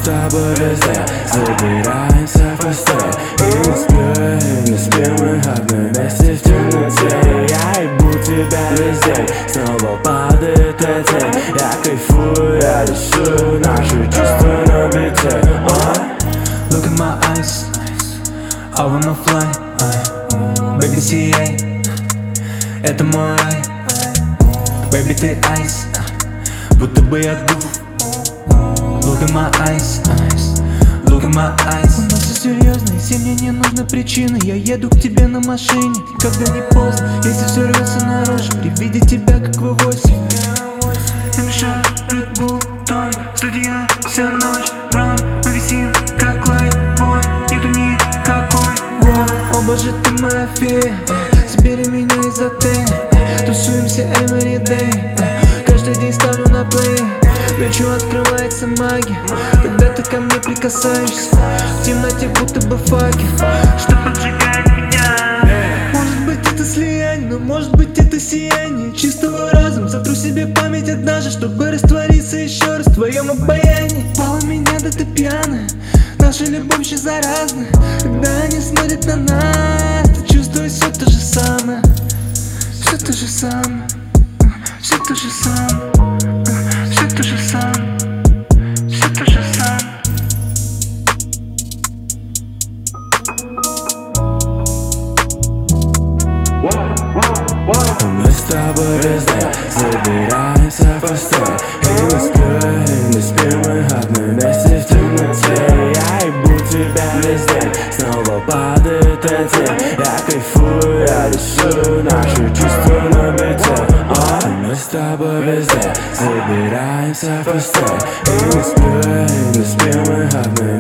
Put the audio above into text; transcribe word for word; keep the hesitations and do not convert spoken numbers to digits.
тобой везде забираемся в кусты. И не спим, не спим мы одной вместе в темноте. Я ебу тебя весь день, снова падает эти. Я кайфую, я рисую наши чувства на бите. Look at my eyes, I wanna fly, baby, сияй, это мой рай. Baby, ты айс, будто бы я дух. Look at my eyes, look at my eyes. У нас все серьезно, и мне не нужны причины. Я еду к тебе на машине, когда не поздно. Если все рвется наружу, при виде тебя как в восемь. Я мешаю Red Bull, Той, студия, вся ночь, ран. Мы висим, как лайтбой, нету никакой. О боже, ты моя фея, забери меня из отеля. Тусуемся every day, каждый день ставлю на плей. Ночью открывается магия, когда ты ко мне прикасаешься. В темноте будто бы факел, что поджигает меня. Может быть это слияние, но может быть это сияние чистого разума. Сотру себе память однажды, чтобы раствориться еще раз в твоем обаянии. Мало меня, да ты пьяная, наша любовь еще заразна. Когда они смотрят на нас, ты чувствуешь все то же самое. Все то же самое, все то же самое, все то же самое, все то же самое. Мы с тобой везде забираемся в кусты. И не спим, не спим мы одной вместе в темноте. Я ебу тебя весь день, снова падает эти. Я кайфую, я рисую наши чувства на бите. Мы с тобой везде забираемся в кусты. И не спим, не спим мы одной